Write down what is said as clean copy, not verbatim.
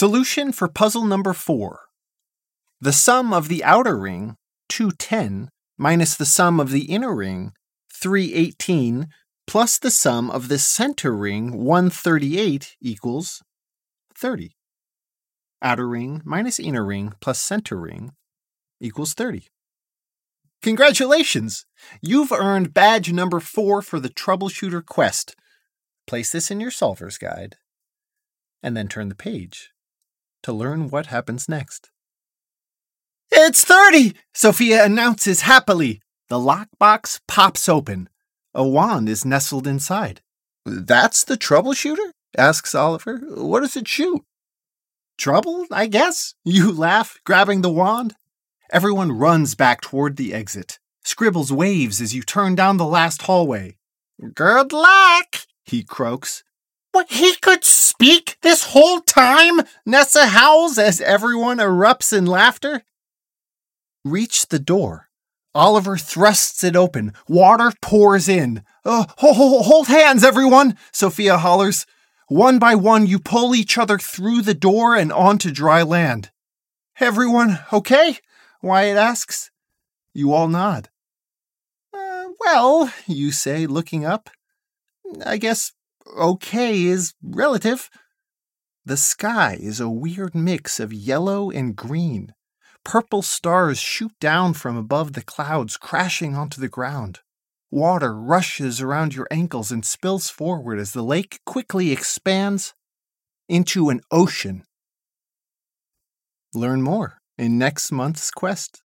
Solution for puzzle number 4. The sum of the outer ring, 210, minus the sum of the inner ring, 318, plus the sum of the center ring, 138, equals 30. Outer ring minus inner ring plus center ring equals 30. Congratulations! You've earned badge number 4 for the Troubleshooter Quest. Place this in your solver's guide, and then turn the page to learn what happens next. It's 30! Sophia announces happily. The lockbox pops open. A wand is nestled inside. That's the troubleshooter? Asks Oliver. What does it shoot? Trouble, I guess? You laugh, grabbing the wand. Everyone runs back toward the exit. Scribbles waves as you turn down the last hallway. Good luck, he croaks. What, he could speak this whole time? Nessa howls as everyone erupts in laughter. Reach the door. Oliver thrusts it open. Water pours in. Hold hands, everyone, Sophia hollers. One by one, you pull each other through the door and onto dry land. Everyone okay? Wyatt asks. You all nod. Well, you say, looking up. I guess okay is relative. The sky is a weird mix of yellow and green. Purple stars shoot down from above the clouds, crashing onto the ground. Water rushes around your ankles and spills forward as the lake quickly expands into an ocean. Learn more in next month's quest.